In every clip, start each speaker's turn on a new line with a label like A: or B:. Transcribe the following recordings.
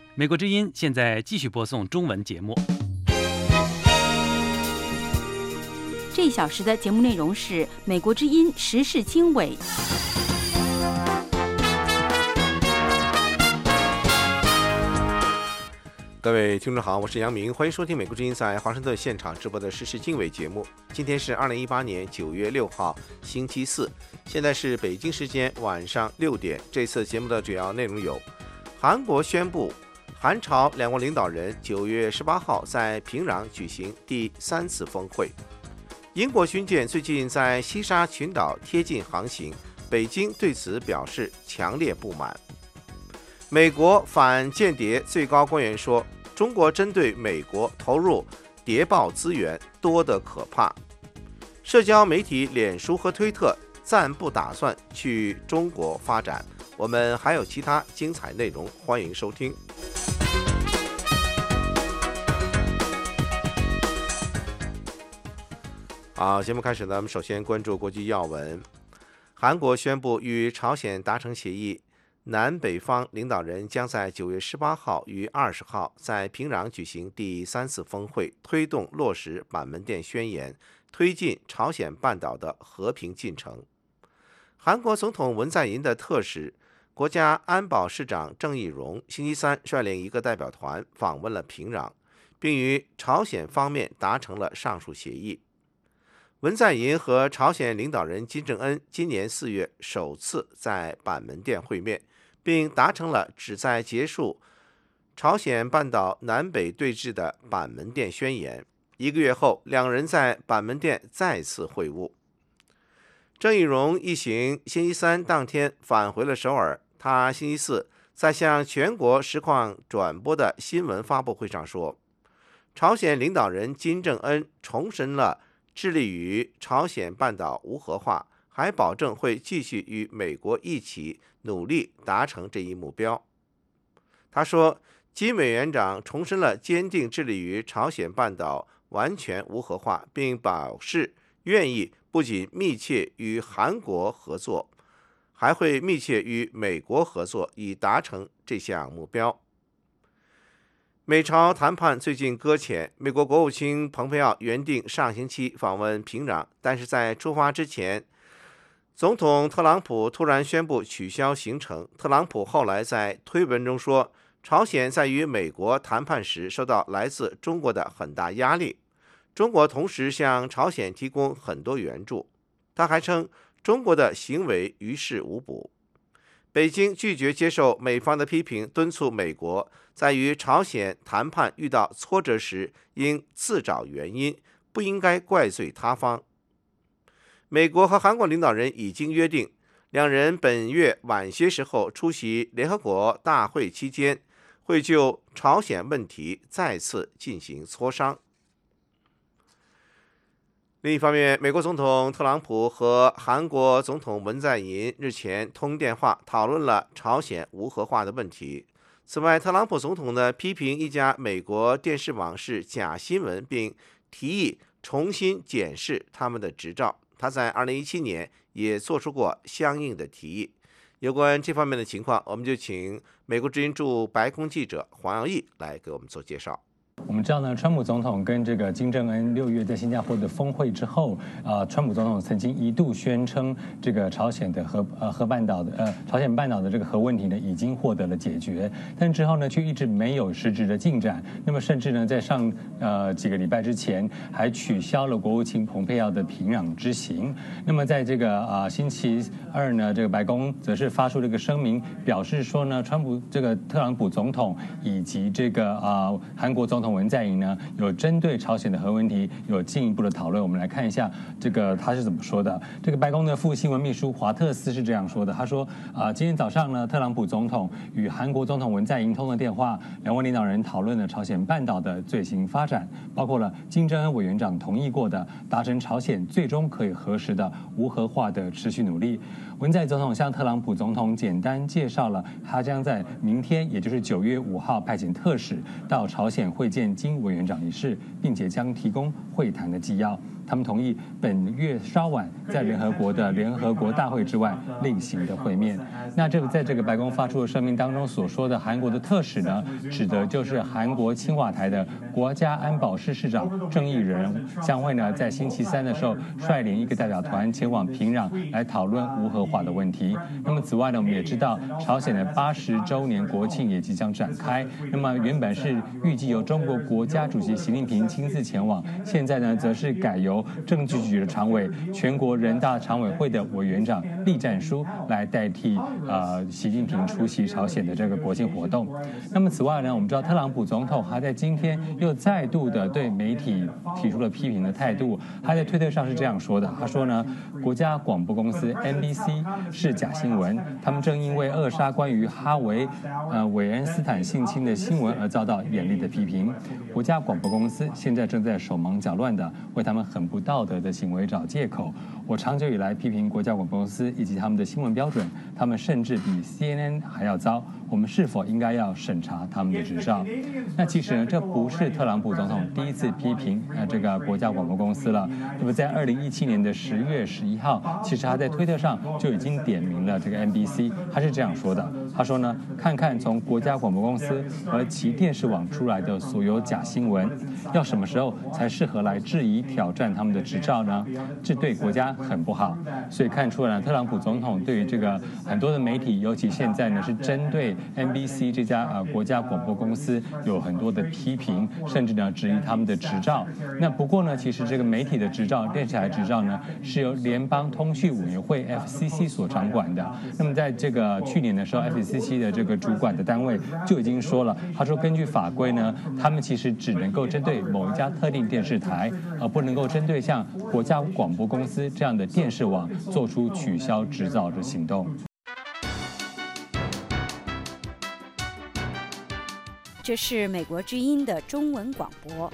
A: 美国之音现在继续播送中文节目。
B: 这一小时的节目内容是美国之音时事经纬。
C: 各位听众好，我是杨明，欢迎收听美国之音在华盛顿现场直播的时事经纬节目。今天是2018年9月6号，星期四，现在是北京时间晚上6点。这次节目的主要内容有：韩国宣布韩朝两国领导人9月18号在平壤举行第3次峰会；英国军舰最近在西沙群岛贴近航行，北京对此表示强烈不满。美国反间谍最高官员说，中国针对美国投入谍报资源多得可怕。社交媒体脸书和推特暂不打算去中国发展。我们还有其他精彩内容，欢迎收听。好，节目开始呢，我们首先关注国际要闻。韩国宣布与朝鲜达成协议，南北方领导人将在9月18号与20号在平壤举行第3次峰会，推动落实板门店宣言，推进朝鲜半岛的和平进程。韩国总统文在寅的特使、国家安保市长郑义溶星期三率领一个代表团访问了平壤，并与朝鲜方面达成了上述协议。文在寅和朝鲜领导人金正恩今年4月首次在板门店会面，并达成了旨在结束朝鲜半岛南北对峙的板门店宣言。1个月后，两人在板门店再次会晤。郑义溶一行星期三当天返回了首尔，他星期四在向全国实况转播的新闻发布会上说，朝鲜领导人金正恩重申了致力于朝鲜半岛无核化，还保证会继续与美国一起努力达成这一目标。他说，金委员长重申了坚定致力于朝鲜半岛完全无核化，并表示愿意不仅密切与韩国合作，还会密切与美国合作，以达成这项目标。美朝谈判最近搁浅，美国国务卿蓬佩奥原定上星期访问平壤，但是在出发之前，总统特朗普突然宣布取消行程。特朗普后来在推文中说，朝鲜在与美国谈判时受到来自中国的很大压力，中国同时向朝鲜提供很多援助。他还称中国的行为于事无补。北京拒绝接受美方的批评，敦促美国在与朝鲜谈判遇到挫折时应自找原因，不应该怪罪他方。美国和韩国领导人已经约定，两人本月晚些时候出席联合国大会期间，会就朝鲜问题再次进行磋商。另一方面，美国总统特朗普和韩国总统文在寅日前通电话，讨论了朝鲜无核化的问题。此外，特朗普总统呢批评一家美国电视网是假新闻，并提议重新检视他们的执照。他在2017年也做出过相应的提议。有关这方面的情况，我们就请美国之音驻白宫记者黄耀义来给我们做介绍。
D: 我们知道呢，川普总统跟这个金正恩6月在新加坡的峰会之后，川普总统曾经一度宣称，这个朝鲜的朝鲜半岛的这个核问题呢已经获得了解决，但之后呢却一直没有实质的进展。那么甚至呢在上几个礼拜之前还取消了国务卿蓬佩奥的平壤之行。那么在这个星期二呢，这个白宫则是发出了一个声明，表示说呢，特朗普总统以及这个韩国总统文在寅呢，有针对朝鲜的核问题有进一步的讨论。我们来看一下这个他是怎么说的。这个白宫的副新闻秘书华特斯是这样说的，他说今天早上呢，特朗普总统与韩国总统文在寅通了电话，两位领导人讨论了朝鲜半岛的最新发展，包括了金正恩委员长同意过的达成朝鲜最终可以核实的无核化的持续努力。文在寅总统向特朗普总统简单介绍了他将在明天，也就是9月5号派遣特使到朝鲜会见金委员长一事，并且将提供会谈的纪要。 他们同意本月稍晚在联合国的联合国大会之外另行的会面。那这个在这个白宫发出的声明当中所说的韩国的特使呢，指的就是韩国青瓦台的国家安保室室长郑义仁将会呢在星期三的时候率领一个代表团前往平壤来讨论无核化的问题。那么此外呢，我们也知道朝鲜的80周年国庆也即将展开。那么原本是预计由中国国家主席习近平亲自前往，现在呢则是改由政治局的常委、全国人大常委会的委员长栗战书来代替习近平出席朝鲜的这个国庆活动。那么此外呢，我们知道特朗普总统他在今天又再度的对媒体提出了批评的态度。他在推特上是这样说的，他说呢，国家广播公司 NBC 是假新闻，他们正因为扼杀关于哈维韦恩斯坦性侵的新闻而遭到严厉的批评。国家广播公司现在正在手忙脚乱的为他们很不道德的行为找借口。我长久以来批评国家广播公司以及他们的新闻标准，他们甚至比 CNN 还要糟。我们是否应该要审查他们的执照？那其实呢，这不是特朗普总统第一次批评这个国家广播公司了。那么在2017年的10月11号，其实他在推特上就已经点名了这个 NBC， 他是这样说的，他说呢，看看从国家广播公司和其电视网出来的所有假新闻，要什么时候才适合来质疑挑战他们的执照呢？这对国家很不好。所以看出来呢，特朗普总统对于这个很多的媒体，尤其现在呢是针对 NBC 这家国家广播公司有很多的批评，甚至呢质疑他们的执照。那不过呢，其实这个媒体的执照、电视台执照呢是由联邦通讯委员会 FCC 所掌管的。那么在这个去年的时候 ，FCC 的这个主管的单位就已经说了，他说根据法规呢，他们其实只能够针对某一家特定电视台，而不能够针对像国家广播公司这样的电视网做出取消执照的行动。
B: 这是美国之音的中文广播。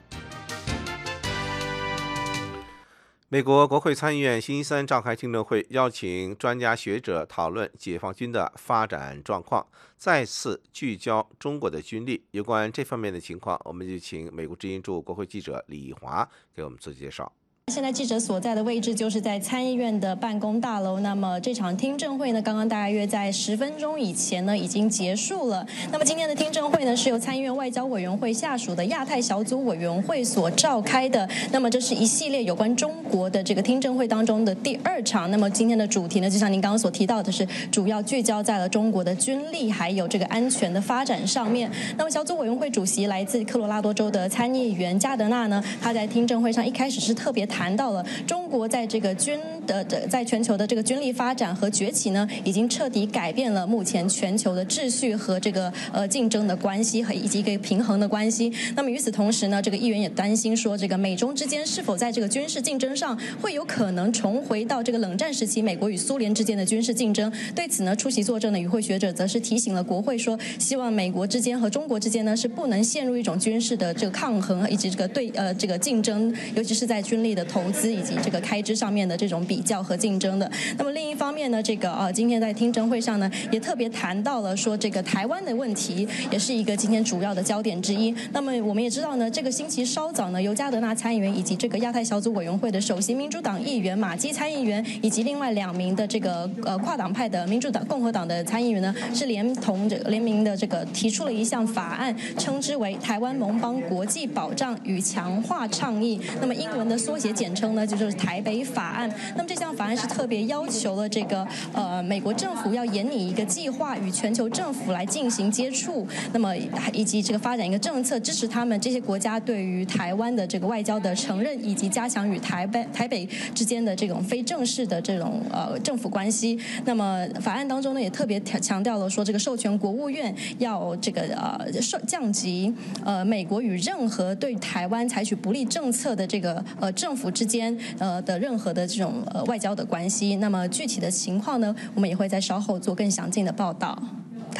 C: 美国国会参议院星期三召开听证会，邀请专家学者讨论解放军的发展状况，再次聚焦中国的军力。有关这方面的情况，我们就请美国之音驻国会记者李华给我们做介绍。
E: 现在记者所在的位置就是在参议院的办公大楼。那么这场听证会呢，刚刚大约在10分钟以前呢已经结束了。那么今天的听证会呢，是由参议院外交委员会下属的亚太小组委员会所召开的。那么这是一系列有关中国的这个听证会当中的第2场。那么今天的主题呢，就像您刚刚所提到的是，主要聚焦在了中国的军力还有这个安全的发展上面。那么小组委员会主席来自科罗拉多州的参议员加德纳呢，他在听证会上一开始是特别谈到了中国在这个在全球的这个军力发展和崛起呢，已经彻底改变了目前全球的秩序和这个竞争的关系和以及一个平衡的关系。那么与此同时呢，这个议员也担心说，这个美中之间是否在这个军事竞争上会有可能重回到这个冷战时期美国与苏联之间的军事竞争。对此呢，出席作证的与会学者则是提醒了国会说，希望美国之间和中国之间呢是不能陷入一种军事的这个抗衡以及这个竞争，尤其是在军力的投资以及这个开支上面的这种比较和竞争的。那么另一方面呢，这个今天在听证会上呢，也特别谈到了说，这个台湾的问题也是一个今天主要的焦点之一。那么我们也知道呢，这个星期稍早呢，由加德纳参议员以及这个亚太小组委员会的首席民主党议员马基参议员，以及另外2名的这个跨党派的民主党、共和党的参议员呢，是联名的这个提出了一项法案，称之为台湾盟邦国际保障与强化倡议。那么英文的缩写简称呢，就是台北法案。那么这项法案是特别要求了这个美国政府要研拟一个计划，与全球政府来进行接触，那么以及这个发展一个政策，支持他们这些国家对于台湾的这个外交的承认，以及加强与台北之间的这种非正式的这种政府关系。那么法案当中呢，也特别强调了说，这个授权国务院要这个降级美国与任何对台湾采取不利政策的这个政府之间的任何的这种外交的关系。那么具体的情况呢，我们也会在稍后做更详尽的报道。卡拉。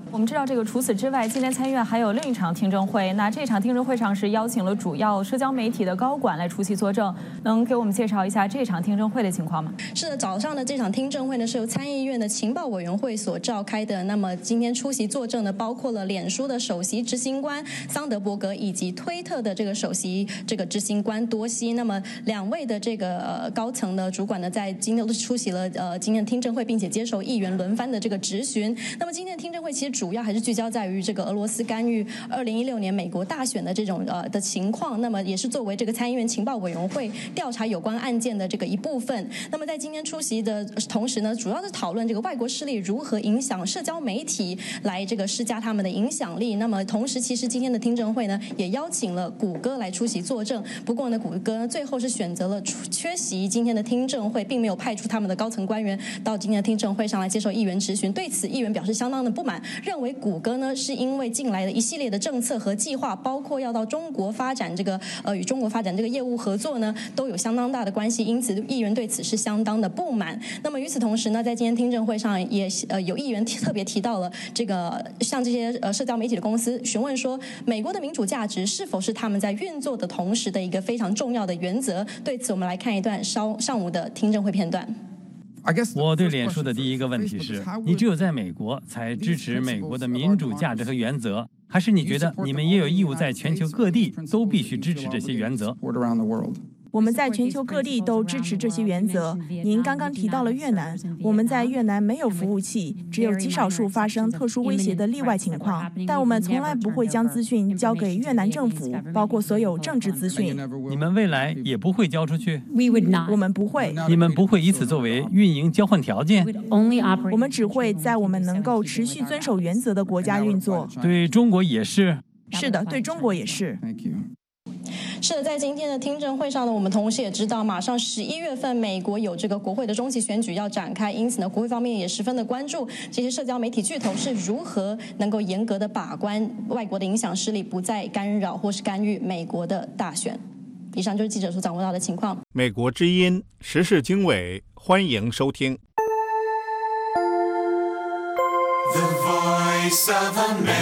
F: 我们知道，除此之外，今天参议院还有另一场听证会。那这场听证会上是邀请了主要社交媒体的高管来出席作证，能给我们介绍一下这场听证会的情况吗？
E: 是的，早上的这场听证会呢是由参议院的情报委员会所召开的。那么今天出席作证的包括了脸书的首席执行官桑德伯格以及推特的首席执行官多西。那么两位的高层的主管呢，在今天都出席了今天的听证会，并且接受议员轮番的质询。那么今天的听证会其实主要还是聚焦在于俄罗斯干预2016年美国大选的这种的情况，那么也是作为参议院情报委员会调查有关案件的一部分。那么在今天出席的同时呢，主要是讨论外国势力如何影响社交媒体来施加他们的影响力。那么同时，其实今天的听证会呢，也邀请了谷歌来出席作证。不过呢，谷歌呢最后是选择了缺席今天的听证会，并没有派出他们的高层官员到今天的听证会上来接受议员质询。对此，议员表示相当的不满，认为谷歌呢是因为近来的一系列的政策和计划，包括要到中国发展与中国发展业务合作呢，都有相当大的关系，因此议员对此是相当的不满。那么与此同时呢，在今天听证会上也有议员特别提到了像这些社交媒体的公司，询问说美国的民主价值是否是他们在运作的同时的一个非常重要的原则。对此，我们来看一段上午的听证会片段。
G: 我对脸书的第一个问题是，你只有在美国才支持美国的民主价值和原则，还是你觉得你们也有义务在全球各地都必须支持这些原则？
H: 我们在全球各地都支持这些原则。您刚刚提到了越南，我们在越南没有服务器，只有极少数发生特殊威胁的例外情况，但我们从来不会将资讯交给越南政府，包括所有政治资讯。
G: 你们未来也不会交出去？
H: 我们不会。
G: 你们不会以此作为运营交换条件？
H: 我们只会在我们能够持续遵守原则的国家运作。
G: 对中国也是？
H: 是的，对中国也是。
E: 是的，在今天的听证会上呢，我们同时也知道，马上11月份美国有国会的中期选举要展开，因此呢，国会方面也十分的关注这些社交媒体巨头是如何能够严格的把关外国的影响势力不再干扰或是干预美国的大选。以上就是记者所掌握到的情况。
I: 美国之音时事经纬，欢迎收听。The Voice of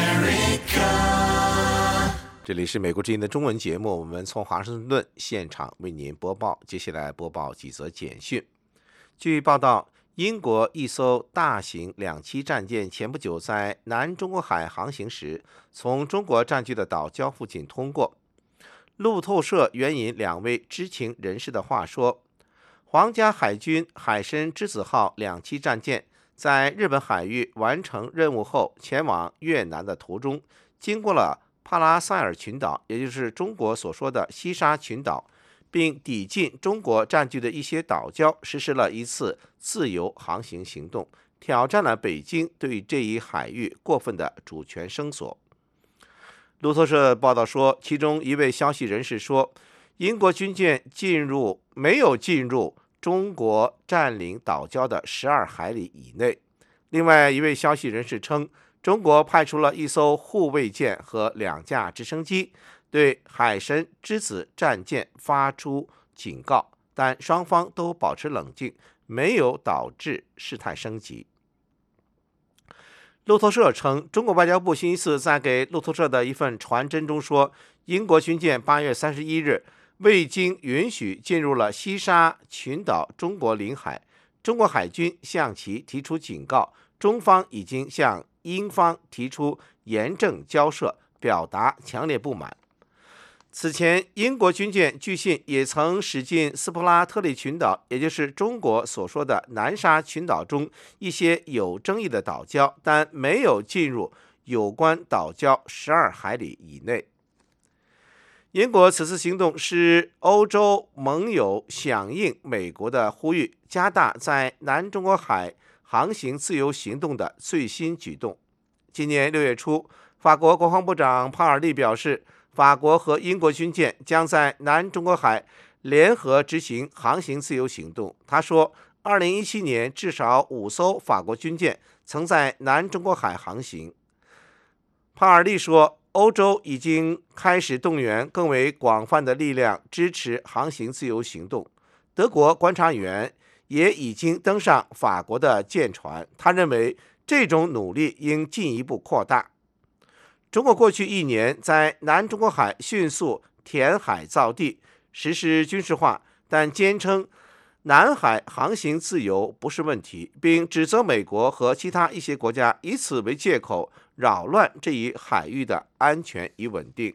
C: America。这里是美国之音的中文节目，我们从华盛顿现场为您播报。接下来播报几则简讯。据报道，英国一艘大型两栖战舰前不久在南中国海航行时，从中国占据的岛礁附近通过。路透社援引2位知情人士的话说，皇家海军海参之子号两栖战舰在日本海域完成任务后，前往越南的途中，经过了帕拉塞尔群岛，也就是中国所说的西沙群岛，并抵近中国占据的一些岛礁，实施了一次自由航行行动，挑战了北京对这一海域过分的主权声索。路透社报道说，其中一位消息人士说，英国军舰没有进入中国占领岛礁的12海里以内。另外一位消息人士称，中国派出了一艘护卫舰和2架直升机，对海参之子战舰发出警告，但双方都保持冷静，没有导致事态升级。路透社称，中国外交部星期四在给路透社的一份传真中说，英国军舰8月31日未经允许进入了西沙群岛中国领海，中国海军向其提出警告，中方已经向英方提出严正交涉，表达强烈不满。此前，英国军舰据信也曾驶进斯普拉特利群岛，也就是中国所说的南沙群岛中一些有争议的岛礁，但没有进入有关岛礁12海里以内。英国此次行动是欧洲盟友响应美国的呼吁，加大在南中国海航行自由行动的最新举动。今年6月初，法国国防部长帕尔利表示，法国和英国军舰将在南中国海联合执行航行自由行动。他说，2017年至少5艘法国军舰曾在南中国海航行。帕尔利说，欧洲已经开始动员更为广泛的力量支持航行自由行动。德国观察员也已经登上法国的舰船，他认为这种努力应进一步扩大。中国过去1年在南中国海迅速填海造地，实施军事化，但坚称南海航行自由不是问题，并指责美国和其他一些国家以此为借口扰乱这一海域的安全与稳定。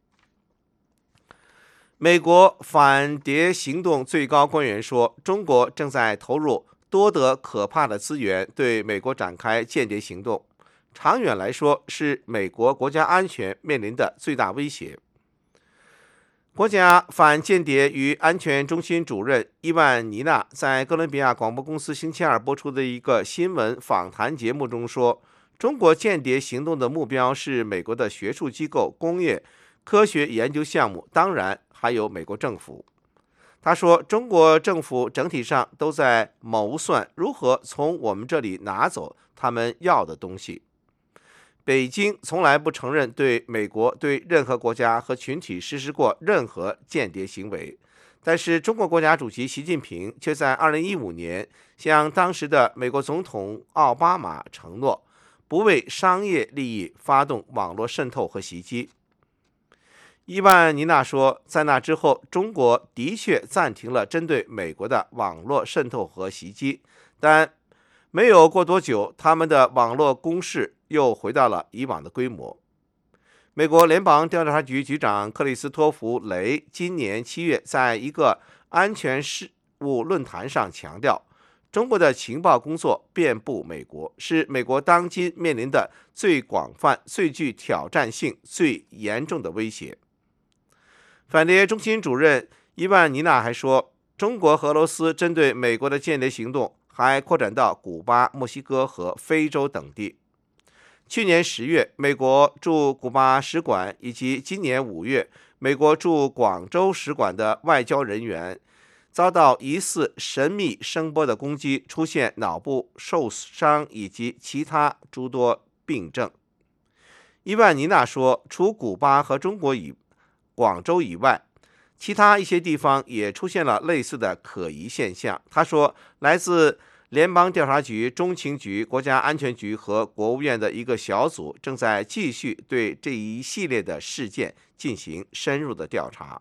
C: 美国反谍行动最高官员说，中国正在投入多得可怕的资源对美国展开间谍行动，长远来说是美国国家安全面临的最大威胁。国家反间谍与安全中心主任伊万尼娜在哥伦比亚广播公司星期二播出的一个新闻访谈节目中说，中国间谍行动的目标是美国的学术机构、工业、科学研究项目，当然还有美国政府。他说，中国政府整体上都在谋算如何从我们这里拿走他们要的东西。北京从来不承认对美国对任何国家和群体实施过任何间谍行为，但是中国国家主席习近平却在2015年向当时的美国总统奥巴马承诺，不为商业利益发动网络渗透和袭击。伊万尼娜说，在那之后，中国的确暂停了针对美国的网络渗透和袭击，但没有过多久，他们的网络攻势又回到了以往的规模。美国联邦调查局局长克里斯托弗·雷今年7月在一个安全事务论坛上强调，中国的情报工作遍布美国，是美国当今面临的最广泛、最具挑战性、最严重的威胁。反谍中心主任伊万尼娜还说，中国和俄罗斯针对美国的间谍行动还扩展到古巴、墨西哥和非洲等地。去年10月，美国驻古巴使馆以及今年5月，美国驻广州使馆的外交人员遭到疑似神秘声波的攻击，出现脑部受伤以及其他诸多病症。伊万尼娜说，除古巴和广州以外，其他一些地方也出现了类似的可疑现象。他说，来自联邦调查局、中情局、国家安全局和国务院的一个小组正在继续对这一系列的事件进行深入的调查。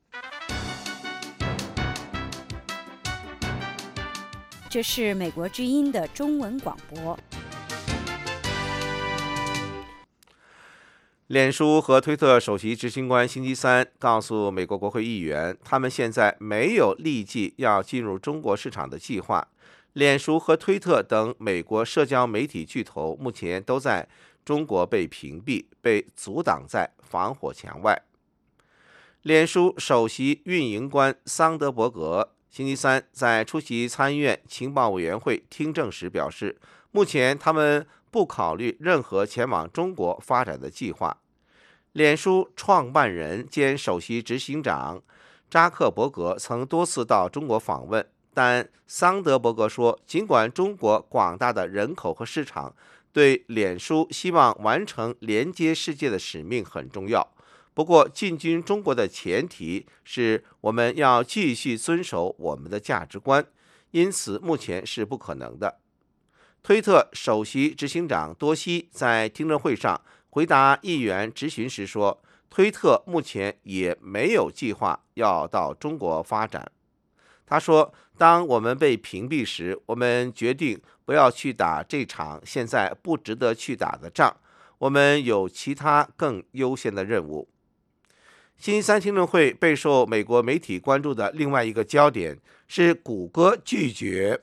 B: 这是美国之音的中文广播。
C: 脸书和推特首席执行官星期三告诉美国国会议员，他们现在没有立即要进入中国市场的计划。脸书和推特等美国社交媒体巨头目前都在中国被屏蔽，被阻挡在防火墙外。脸书首席运营官桑德伯格星期三在出席参议院情报委员会听证时表示，目前他们不考虑任何前往中国发展的计划。脸书创办人兼首席执行长扎克伯格曾多次到中国访问，但桑德伯格说，尽管中国广大的人口和市场对脸书希望完成连接世界的使命很重要，不过进军中国的前提是我们要继续遵守我们的价值观，因此目前是不可能的。推特首席执行长多西在听证会上回答议员质询时说，推特目前也没有计划要到中国发展。他说，当我们被屏蔽时，我们决定不要去打这场现在不值得去打的仗，我们有其他更优先的任务。星期三听证会备受美国媒体关注的另外一个焦点是谷歌拒绝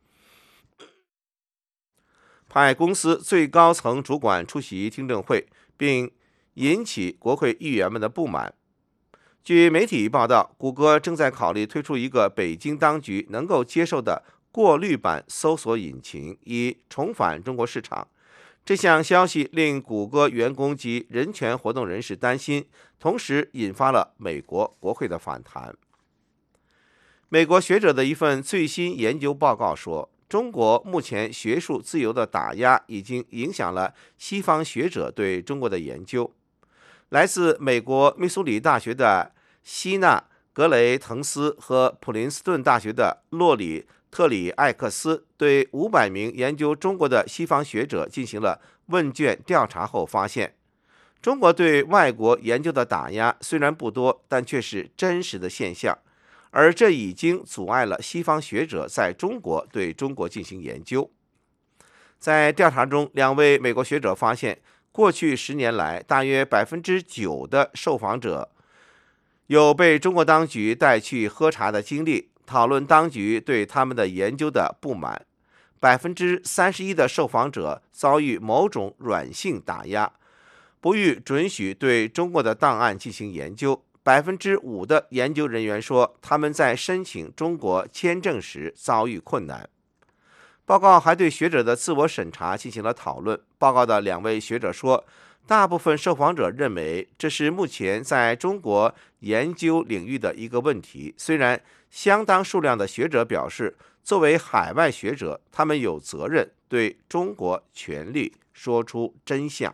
C: 派公司最高层主管出席听证会，并引起国会议员们的不满。据媒体报道，谷歌正在考虑推出一个北京当局能够接受的过滤版搜索引擎，以重返中国市场。这项消息令谷歌员工及人权活动人士担心，同时引发了美国国会的反弹。美国学者的一份最新研究报告说，中国目前学术自由的打压已经影响了西方学者对中国的研究。来自美国密苏里大学的希纳·格雷滕斯和普林斯顿大学的洛里· 特里艾克斯对500名研究中国的西方学者进行了问卷调查后发现，中国对外国研究的打压虽然不多，但却是真实的现象，而这已经阻碍了西方学者在中国对中国进行研究。在调查中，2位美国学者发现，过去10年来，大约9%的受访者有被中国当局带去喝茶的经历，讨论当局对他们的研究的不满。31%的受访者遭遇某种软性打压，不予准许对中国的档案进行研究。5%的研究人员说，他们在申请中国签证时遭遇困难。报告还对学者的自我审查进行了讨论。报告的2位学者说，大部分受访者认为这是目前在中国研究领域的一个问题。虽然相当数量的学者表示，作为海外学者，他们有责任对中国权力说出真相。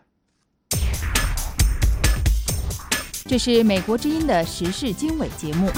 B: 这是美国之音的时事经纬节目。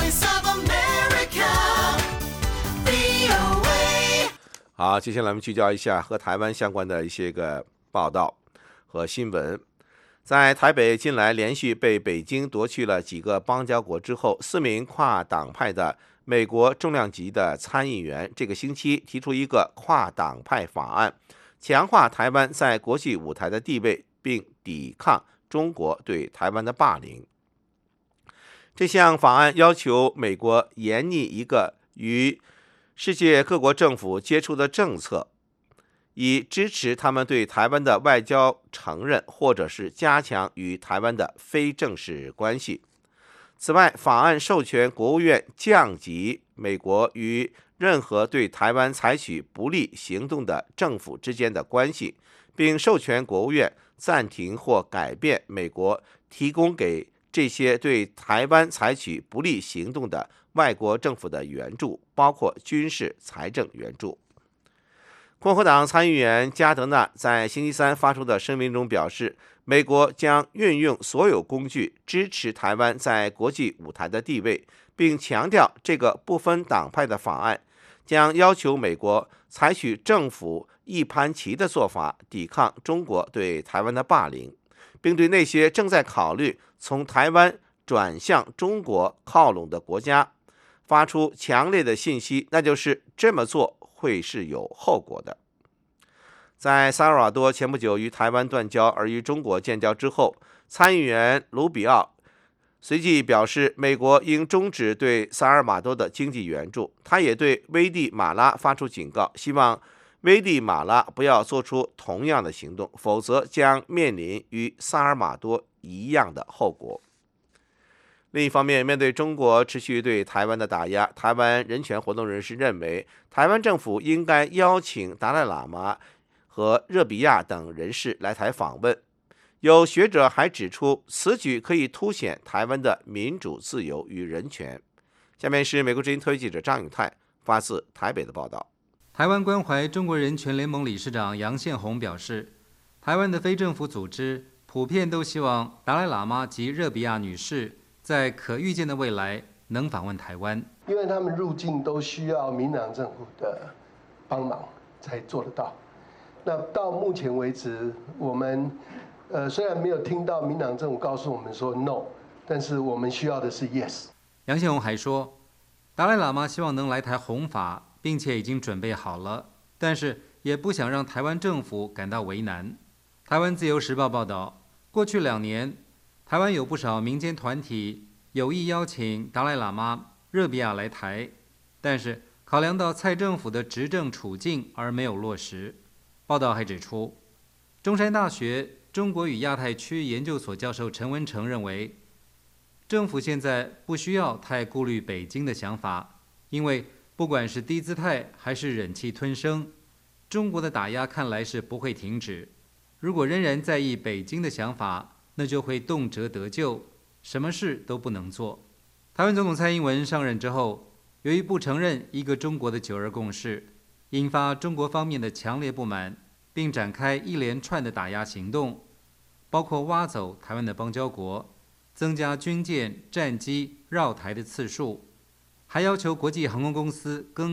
C: 好，接下来我们聚焦一下和台湾相关的一些个报道和新闻。在台北近来连续被北京夺去了几个邦交国之后，4名跨党派的美国重量级的参议员这个星期提出一个跨党派法案，强化台湾在国际舞台的地位，并抵抗中国对台湾的霸凌。这项法案要求美国严拟一个与世界各国政府接触的政策，以支持他们对台湾的外交承认，或者是加强与台湾的非正式关系。此外，法案授权国务院降级美国与任何对台湾采取不利行动的政府之间的关系，并授权国务院暂停或改变美国提供给这些对台湾采取不利行动的外国政府的援助，包括军事、财政援助。共和党参议员加德纳在星期三发出的声明中表示，美国将运用所有工具支持台湾在国际舞台的地位，并强调这个不分党派的法案将要求美国采取政府一盘棋的做法，抵抗中国对台湾的霸凌，并对那些正在考虑从台湾转向中国靠拢的国家发出强烈的信息，那就是这么做会是有后果的。在萨尔瓦多前不久与台湾断交而与中国建交之后，参议员卢比奥随即表示，美国应终止对萨尔瓦多的经济援助。他也对危地马拉发出警告，希望危地马拉不要做出同样的行动，否则将面临与萨尔瓦多一样的后果。另一方面，面对中国持续对台湾的打压，台湾人权活动人士认为，台湾政府应该邀请达赖喇嘛和热比亚等人士来台访问。有学者还指出，此举可以凸显台湾的民主、自由与人权。下面是美国之音特约记者张永泰发自台北的报道。
J: 台湾关怀中国人权联盟理事长杨宪宏表示，台湾的非政府组织普遍都希望达赖喇嘛及热比亚女士在可预见的未来能访问台湾，
K: 因为他们入境都需要民党政府的帮忙才做得到。那到目前为止，我们虽然没有听到民党政府告诉我们说 no， 但是我们需要的是 yes。
J: 杨宪宏还说，达赖喇嘛希望能来台弘法，并且已经准备好了，但是也不想让台湾政府感到为难。台湾自由时报报道，过去2年，台湾有不少民间团体有意邀请达赖喇嘛、热比亚来台，但是考量到蔡政府的执政处境而没有落实。报道还指出，中山大学中国与亚太区研究所教授陈文成认为，政府现在不需要太顾虑北京的想法，因为不管是低姿态还是忍气吞声，中国的打压看来是不会停止。如果仍然在意北京的想法，那就会动辄得咎，什么事都不能做。台湾总统蔡英文上任之后，由于不承认一个中国的9·2共识，引发中国方面的强烈不满，并展开一连串的打压行动，包括挖走台湾的邦交国，增加军舰、战机绕台的次数，还要求国际航空公司更改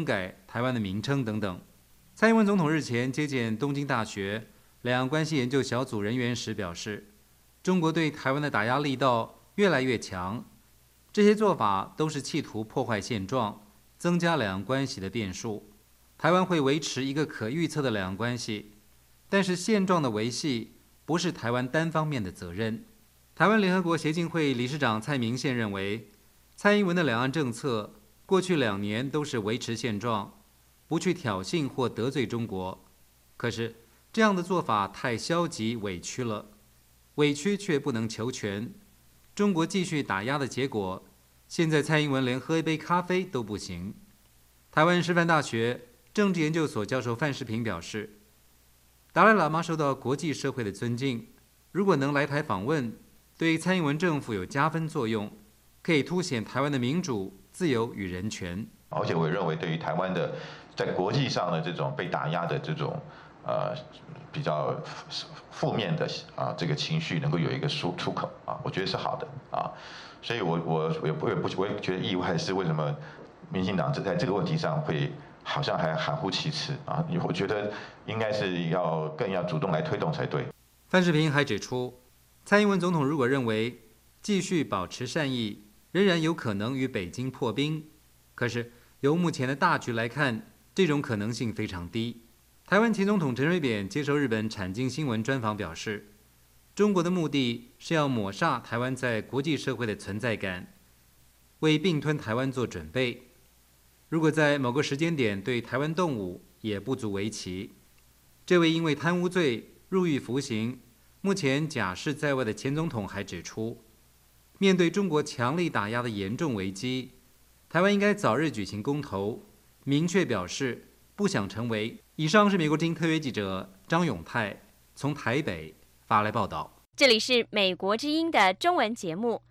J: 台湾的名称等等。蔡英文总统日前接见东京大学两岸关系研究小组人员时表示，中国对台湾的打压力道越来越强，这些做法都是企图破坏现状，增加两岸关系的变数。台湾会维持一个可预测的两岸关系，但是现状的维系不是台湾单方面的责任。台湾联合国协进会理事长蔡明宪认为，蔡英文的两岸政策过去2年都是维持现状，不去挑衅或得罪中国。可是这样的做法太消极委屈了，委屈却不能求全。中国继续打压的结果，现在蔡英文连喝一杯咖啡都不行。台湾师范大学政治研究所教授范世平表示，达赖喇嘛受到国际社会的尊敬，如果能来台访问，对蔡英文政府有加分作用，可以凸显台湾的民主、自由与人权。
L: 而且我也认为，对于台湾的在国际上的这种被打压的这种比较负面的这个情绪，能够有一个出口我觉得是好的所以我也觉得意外是为什么民进党在这个问题上会好像还含糊其辞我觉得应该是更要主动来推动才对。
J: 范世平还指出，蔡英文总统如果认为继续保持善意，仍然有可能与北京破冰，可是由目前的大局来看，这种可能性非常低。台湾前总统陈水扁接受日本产经新闻专访表示，中国的目的是要抹煞台湾在国际社会的存在感，为并吞台湾做准备。如果在某个时间点对台湾动武，也不足为奇。这位因为贪污罪入狱服刑，目前假释在外的前总统还指出，面对中国强力打压的严重危机，台湾应该早日举行公投，明确表示不想成为。以上是美国之音特约记者张永泰从台北发来报道。
M: 这里是美国之音的中文节目。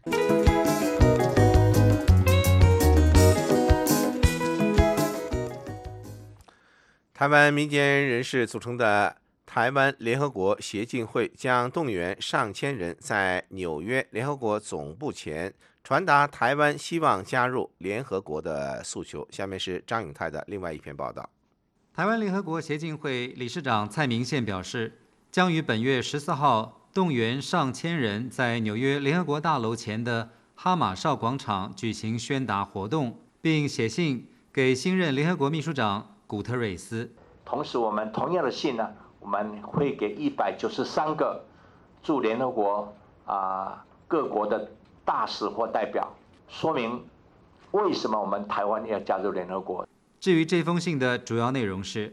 C: 台湾民间人士组成的台湾联合国协进会将动员上千人在纽约联合国总部前传达台湾希望加入联合国的诉求。下面是张永泰的另外一篇报道。
J: 台湾联合国协进会理事长蔡明宪表示，将于本月14号动员上千人在纽约联合国大楼前的哈马哨广场举行宣达活动，并写信给新任联合国秘书长古特瑞斯。
N: 同时，我们同样的信呢，我们会给193个驻联合国各国的大使或代表，说明为什么我们台湾要加入联合国。
J: 至于这封信的主要内容是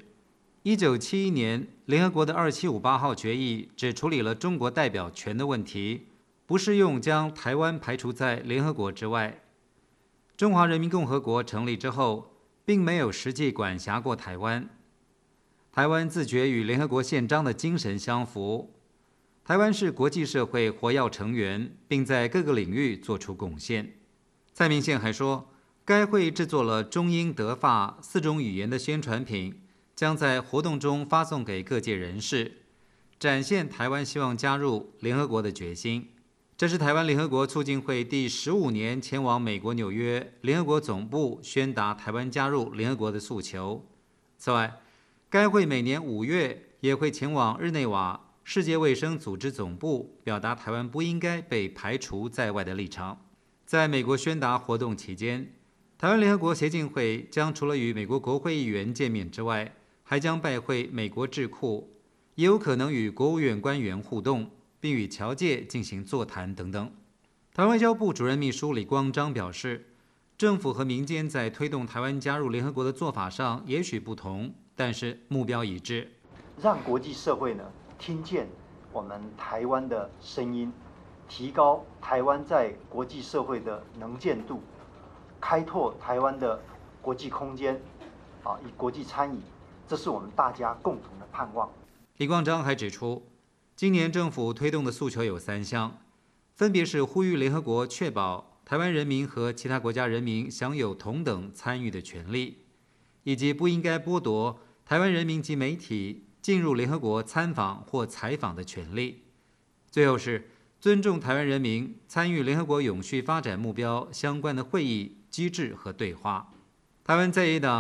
J: ，1971年联合国的2758号决议只处理了中国代表权的问题，不适用将台湾排除在联合国之外。中华人民共和国成立之后，并没有实际管辖过台湾。台湾自觉与联合国宪章的精神相符，台湾是国际社会活跃成员，并在各个领域做出贡献。蔡明宪还说，该会制作了中英德法4种语言的宣传品，将在活动中发送给各界人士，展现台湾希望加入联合国的决心。这是台湾联合国促进会第15年前往美国纽约联合国总部宣达台湾加入联合国的诉求。此外，该会每年5月也会前往日内瓦世界卫生组织总部，表达台湾不应该被排除在外的立场。在美国宣达活动期间，台湾联合国协进会将除了与美国国会议员见面之外，还将拜会美国智库，也有可能与国务院官员互动，并与侨界进行座谈等等。台湾外交部主任秘书李光章表示，政府和民间在推动台湾加入联合国的做法上也许不同，但是目标一致，
O: 让国际社会呢听见我们台湾的声音，提高台湾在国际社会的能见度，开拓台湾的国际空间，以国际参与，这是我们大家共同的盼望。
J: 李光章还指出，今年政府推动的诉求有3项，分别是呼吁联合国确保台湾人民和其他国家人民享有同等参与的权利，以及不应该剥夺台湾人民及媒体进入联合国参访或采访的权利。最后是尊重台湾人民参与联合国永续发展目标相关的会议机制和对话。台湾在野党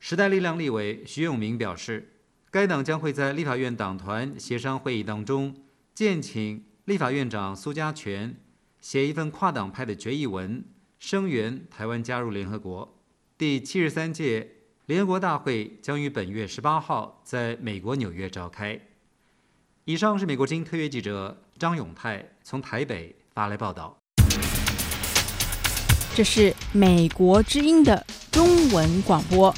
J: 时代力量立委徐永明表示，该党将会在立法院党团协商会议当中，建请立法院长苏家全写一份跨党派的决议文，声援台湾加入联合国。第73届联合国大会将于本月18号在美国纽约召开。以上是美国之音特约记者张永泰从台北发来报道。
P: 这是美国之音的中文广播。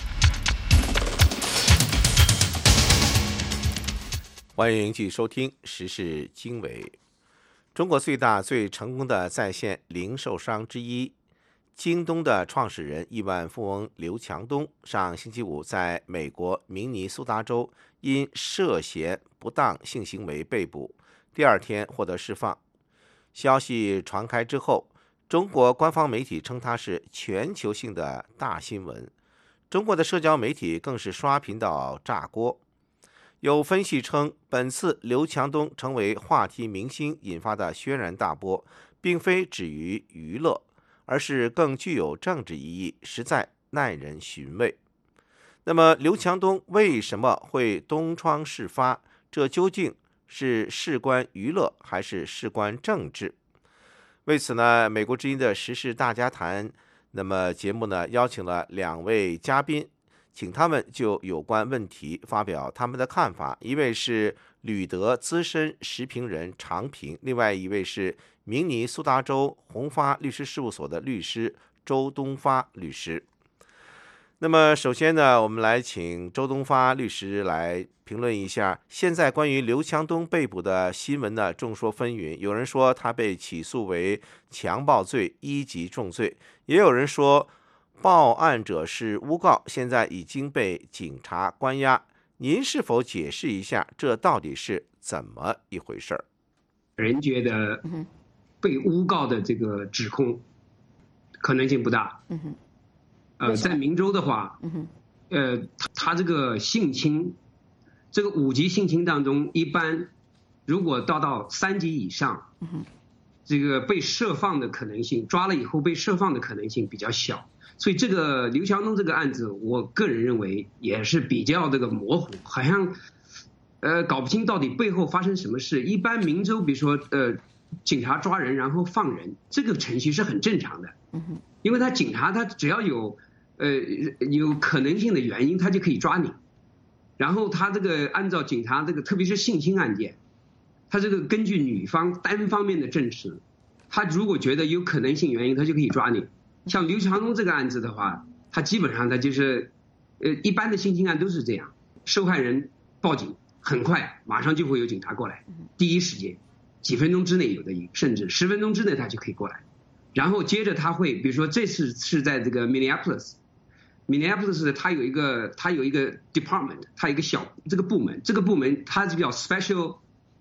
C: 欢迎继续收听时事经纬。中国最大最成功的在线零售商之一京东的创始人亿万富翁刘强东上星期五在美国明尼苏达州因涉嫌不当性行为被捕，第二天获得释放。消息传开之后，中国官方媒体称它是全球性的大新闻，中国的社交媒体更是刷屏到炸锅。有分析称，本次刘强东成为话题明星引发的轩然大波，并非止于娱乐，而是更具有政治意义，实在耐人寻味。那么，刘强东为什么会东窗事发？这究竟是事关娱乐，还是事关政治？为此呢，美国之音的时事大家谈，那么节目呢邀请了2位嘉宾，请他们就有关问题发表他们的看法。一位是旅德资深时评人常平，另外一位是明尼苏达州宏发律师事务所的律师周东发律师。那么首先呢，我们来请周东发律师来评论一下现在关于刘强东被捕的新闻呢，众说纷纭。有人说他被起诉为强暴罪1级重罪，也有人说报案者是诬告，现在已经被警察关押。您是否解释一下这到底是怎么一回事？
Q: 人觉得被诬告的这个指控可能性不大。在明州的话，他这个性侵，这个5级性侵当中，一般如果到3级以上，这个被释放的可能性，抓了以后被释放的可能性比较小。所以这个刘强东这个案子，我个人认为也是比较这个模糊，好像搞不清到底背后发生什么事。一般明州比如说警察抓人然后放人，这个程序是很正常的，因为警察他只要有可能性的原因，他就可以抓你。然后他这个按照警察这个，特别是性侵案件，他这个根据女方单方面的证词，他如果觉得有可能性原因，他就可以抓你。像刘强东这个案子的话，他基本上他就是一般的性侵案都是这样，受害人报警，很快马上就会有警察过来，第一时间几分钟之内，有的甚至10分钟之内他就可以过来。然后接着他会，比如说这次是在这个 Minneapolis 它有一个 department， 它有一个小这个部门，这个部门它是叫 special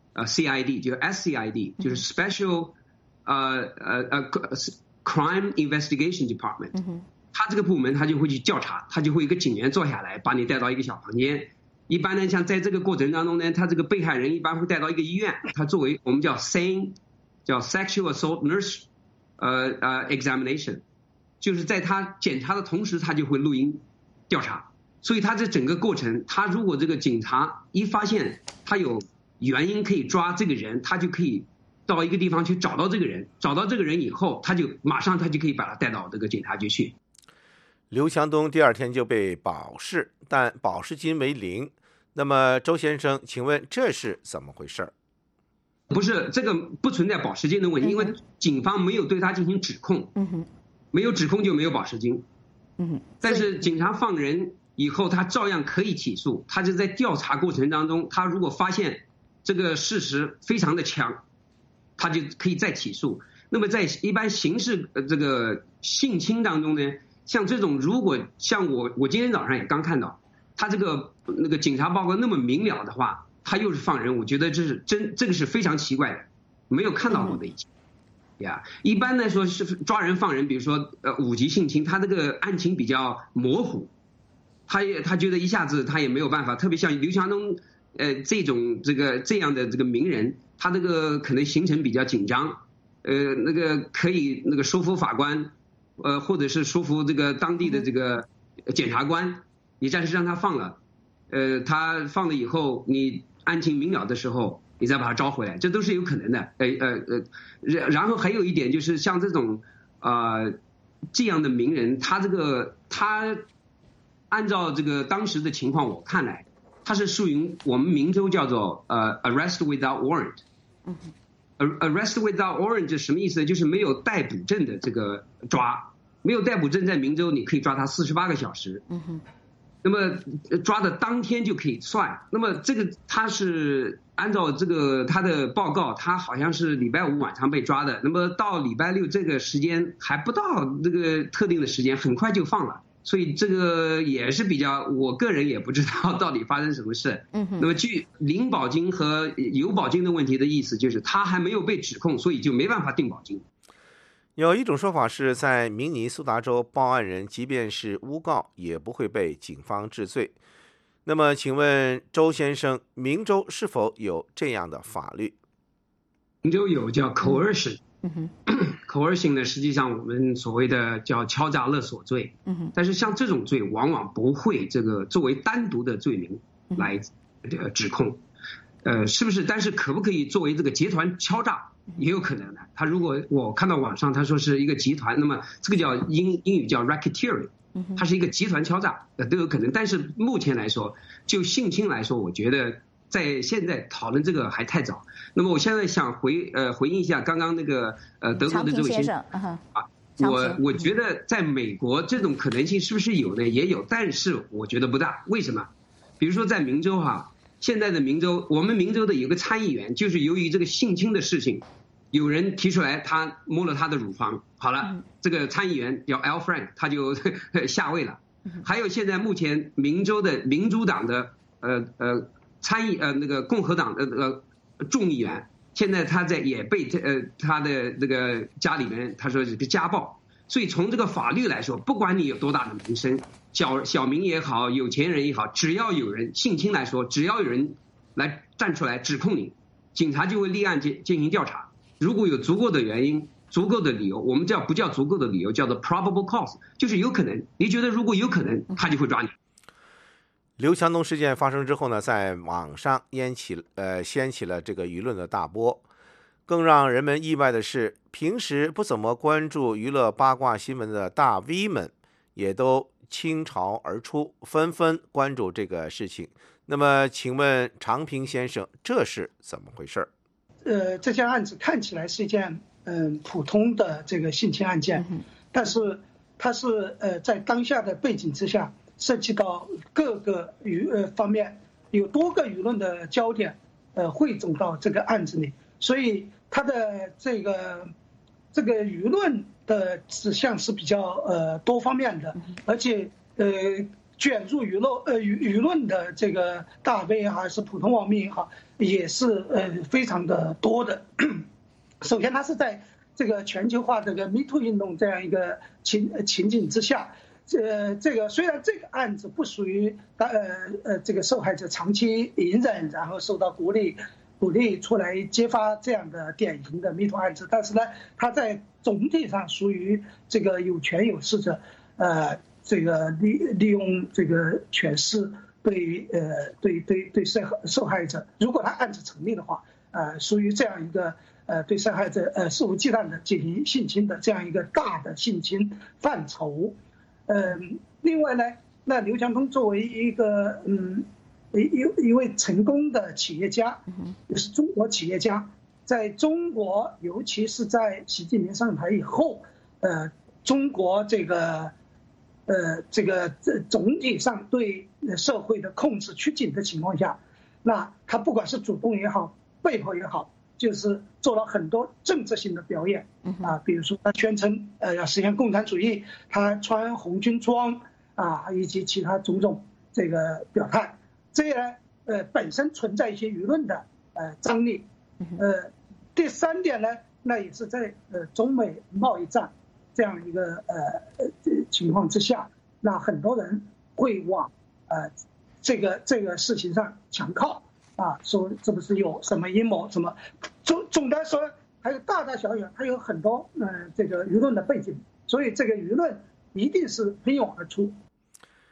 Q: CID， 就是 SCID， 就是 special crime investigation department。他这个部门他就会去调查，他就会一个警员坐下来，把你带到一个小房间。一般呢，像在这个过程当中呢，他这个被害人一般会带到一个医院，他作为我们叫 SANE， 叫 sexual assault nurse examination， 就是在他检查的同时，他就会录音调查。所以他这整个过程，他如果这个警察一发现他有原因可以抓这个人，他就可以到一个地方去找到这个人，找到这个人以后，他就可以把他带到这个警察局去。
C: 刘强东第2天就被保释，但保释金为0。那么周先生，请问这是怎么回事？
Q: 不是，这个不存在保释金的问题，因为警方没有对他进行指控，没有指控就没有保释金。但是警察放人以后，他照样可以起诉。他就在调查过程当中，他如果发现这个事实非常的强，他就可以再起诉。那么在一般刑事这个性侵当中呢，像这种如果像我今天早上也刚看到，他这个警察报告那么明了的话，他又是放人，我觉得这个是非常奇怪的，没有看到过的以前。一般来说是抓人放人，比如说5级性侵，他这个案情比较模糊，他觉得一下子他也没有办法，特别像刘强东这样的这个名人，他这个可能行程比较紧张，可以说服法官，或者是说服这个当地的这个检察官， 你暂时让他放了，他放了以后，你案情明了的时候，你再把他招回来，这都是有可能的。然后还有一点就是像这种这样的名人，他按照这个当时的情况，我看来，他是属于我们明州叫做arrest without warrant。arrest without warrant 是什么意思呢？就是没有逮捕证的这个抓，没有逮捕证在明州你可以抓他48个小时。那么抓的当天就可以算。那么这个他是按照这个他的报告，他好像是礼拜5晚上被抓的，那么到礼拜6这个时间还不到这个特定的时间，很快就放了。所以这个也是比较，我个人也不知道到底发生什么事。那么据零保金和有保金的问题的意思，就是他还没有被指控，所以就没办法定保金。
C: 有一种说法是在明尼苏达州报案人即便是诬告也不会被警方治罪。那么请问周先生，明州是否有这样的法律？
Q: 明州有叫 coercion。coercion 呢，实际上我们所谓的叫敲诈勒索罪。但是像这种罪往往不会这个作为单独的罪名来指控。是不是？但是可不可以作为这个集团敲诈？也有可能的。他如果我看到网上他说是一个集团，那么这个叫英语叫 racketeering， 它是一个集团敲诈，都有可能。但是目前来说，就性侵来说，我觉得在现在讨论这个还太早。那么我现在想回应一下刚刚那个德国的这位先生我觉得在美国这种可能性是不是有呢？也有，但是我觉得不大。为什么？比如说在明州现在的明州，我们明州的有个参议员，就是由于这个性侵的事情，有人提出来，他摸了他的乳房，好了，这个参议员叫 Al Franken， 他就下位了。还有现在目前明州的民主党的那个共和党的众议员，现在他也被他的这个家里面他说是个家暴。所以从这个法律来说，不管你有多大的名声，小民也好，有钱人也好，只要有人性侵来说，只要有人来站出来指控你，警察就会立案进行调查。如果有足够的原因、足够的理由，我们不叫足够的理由，叫做 probable cause， 就是有可能。你觉得如果有可能，他就会抓你。
C: 刘强东事件发生之后呢，在网上掀起了这个舆论的大波。更让人们意外的是，平时不怎么关注娱乐八卦新闻的大 V 们也都倾巢而出，纷纷关注这个事情。那么请问常平先生，这是怎么回事？
R: 这件案子看起来是一件普通的这个性侵案件，但是它是在当下的背景之下，涉及到各个方面，有多个舆论的焦点汇总到这个案子里，所以它的这个舆论的指向是比较多方面的，而且卷入舆论的这个大 V 还是普通网民也好，也是非常的多的。首先，它是在这个全球化这个 Me Too 运动这样一个情景之下，这个虽然这个案子不属于这个受害者长期隐忍，然后受到鼓励出来揭发这样的典型的 Me Too 案子，但是呢，它在总体上属于这个有权有势者，这个利用这个权势对受害者，如果他案子成立的话，属于这样一个对受害者肆无忌惮的进行性侵的这样一个大的性侵范畴。另外呢，那刘强东作为一个一位成功的企业家，也是中国企业家，在中国，尤其是在习近平上台以后，中国这个总体上对社会的控制趋紧的情况下，那他不管是主动也好，背后也好，就是做了很多政治性的表演比如说他宣称要实现共产主义，他穿红军装以及其他种种这个表态，这些呢本身存在一些舆论的张力。第三点呢，那也是在中美贸易战这样一个情况之下，那很多人会往这个事情上强靠说是不是有什么阴谋什么，总的说还有大大小小，还有很多这个舆论的背景，所以这个舆论一定是喷涌而出。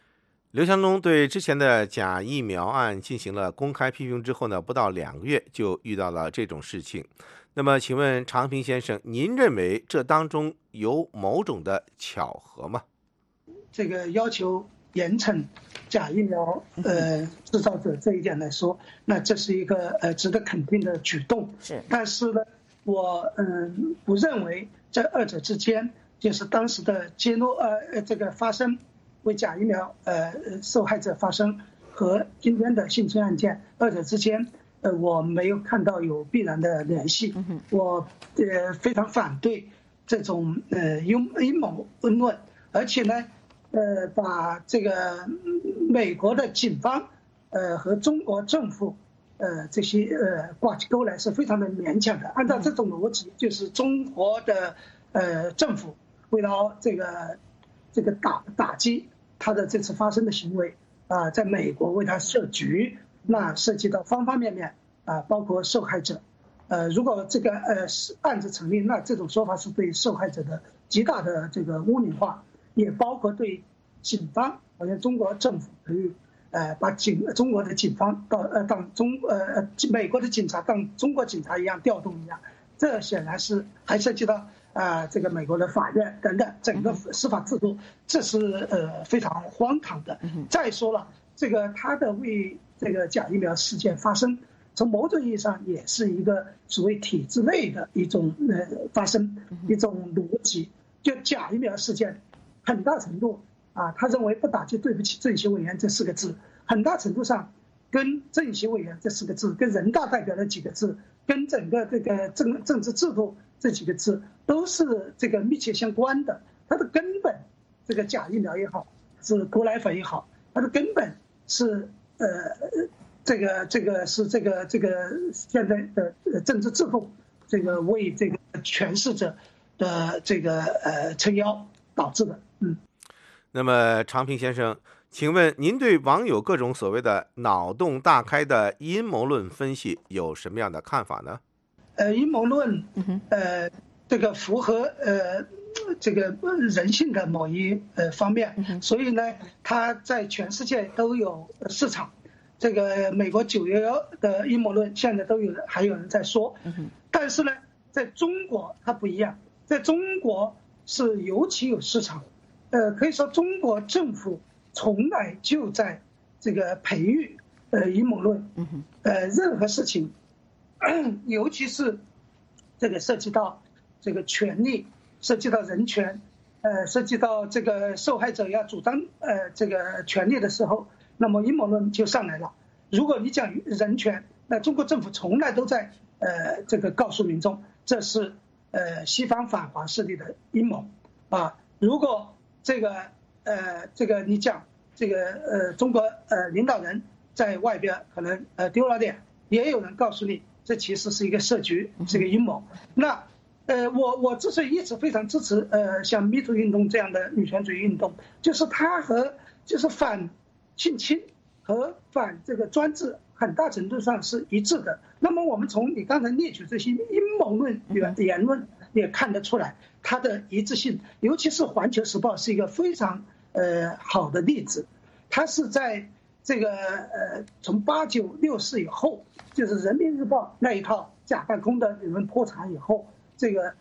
C: 刘强东对之前的假疫苗案进行了公开批评之后呢，不到2个月就遇到了这种事情。那么请问长平先生，您认为这当中有某种的巧合吗？
R: 这个要求严惩假疫苗制造者这一点来说，那这是一个值得肯定的举动。
B: 是，
R: 但是呢，我不认为这二者之间，就是当时的这个发生为假疫苗受害者发声和今天的性侵案件，二者之间我没有看到有必然的联系。我非常反对这种阴谋论，而且呢把这个美国的警方和中国政府这些挂起钩来是非常的勉强的。按照这种逻辑，就是中国的政府为了这个打击他的这次发生的行为在美国为他设局，那涉及到方方面面包括受害者。如果这个案子成立，那这种说法是对受害者的极大的这个污名化，也包括对警方，好像中国政府可以把中国的警方当美国的警察当中国警察一样调动一样，这显然是还涉及到这个美国的法院等等整个司法制度，这是非常荒唐的。再说了，这个他的为这个假疫苗事件发生，从某种意义上也是一个所谓体制内的一种发生一种逻辑。就假疫苗事件，很大程度他认为不打击对不起政协委员这4个字，很大程度上跟政协委员这4个字，跟人大代表的几个字，跟整个这个政治制度这几个字都是这个密切相关的。它的根本，这个假疫苗也好，是毒奶粉也好，它的根本是这个是这个现在的政治制度，这个为这个权势者的这个撑腰导致的。
C: 那么长平先生，请问您对网友各种所谓的脑洞大开的阴谋论分析有什么样的看法呢？
R: 阴谋论这个符合这个人性的某一方面，所以呢它在全世界都有市场。这个美国911的阴谋论现在还有人在说，但是呢在中国它不一样，在中国是尤其有市场。可以说中国政府从来就在这个培育阴谋论。任何事情，尤其是这个涉及到这个权利，涉及到人权，涉及到这个受害者要主张这个权利的时候，那么阴谋论就上来了。如果你讲人权，那中国政府从来都在这个告诉民众，这是西方反华势力的阴谋如果这个你讲这个中国领导人在外边可能丢了脸，也有人告诉你这其实是一个设局，是一个阴谋。那我之所以一直非常支持像 MeToo 运动这样的女权主义运动，就是它就是反性侵和反这个专制很大程度上是一致的。那么我们从你刚才列举这些阴谋论言论也看得出来它的一致性，尤其是《环球时报》是一个非常好的例子。它是在这个从89、64以后，就是《人民日报》那一套假办公的理论破产以后，这个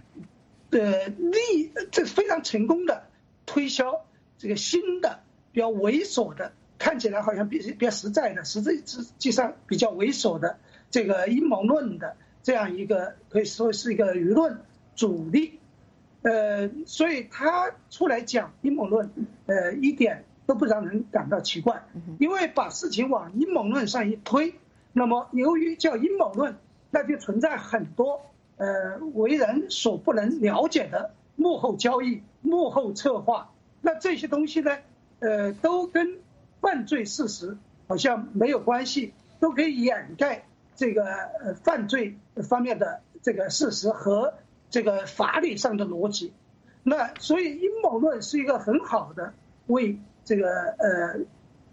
R: 这非常成功的推销这个新的比较猥琐的，看起来好像比较实在的，实际上比较猥琐的这个阴谋论的这样一个可以说是一个舆论主力。所以他出来讲阴谋论一点都不让人感到奇怪，因为把事情往阴谋论上一推，那么由于叫阴谋论，那就存在很多为人所不能了解的幕后交易、幕后策划。那这些东西呢都跟犯罪事实好像没有关系，都可以掩盖这个犯罪方面的这个事实和这个法理上的逻辑。那所以阴谋论是一个很好的为这个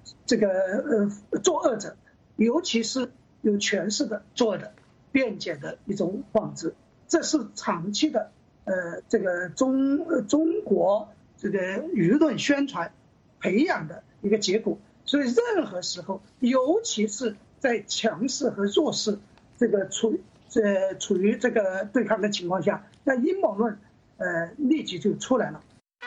R: 作恶者，尤其是有权势的作恶的辩解的一种方式。这是长期的这个中国这个舆论宣传培养的一个结果。所以任何时候，尤其是在强势和弱势这个处于这个对抗的情况下，那阴谋论立即就出来了。